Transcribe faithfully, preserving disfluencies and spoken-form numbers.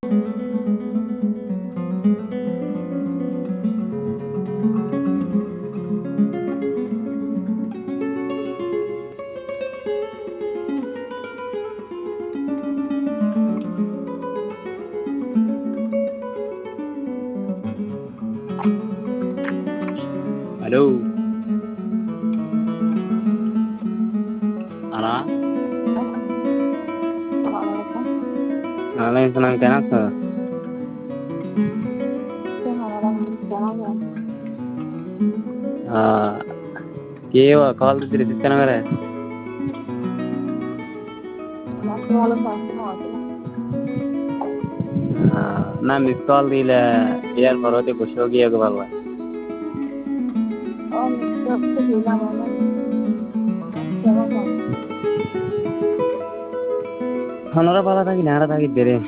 الو ಅಣ್ಣ ನಾಳೆ ನಂಗೆ ಚೆನ್ನಾಗ್ತದೆ ಕೇವ ಕಾಲ್ ರಿಸೀವ್ ಚೆನ್ನಾಗರೆ ನಾ ಮಿಸ್ ಕಾಲ್ ಇಲ್ಲ ಯಾರು ಬರೋದೇ ಖುಷಿ ಹೋಗಿ ಹೋಗಬಲ್ವ ಹೊನರ ಬಾಲದಾಗಿ ನ್ಯಾರದಾಗಿದ್ದೀರಿ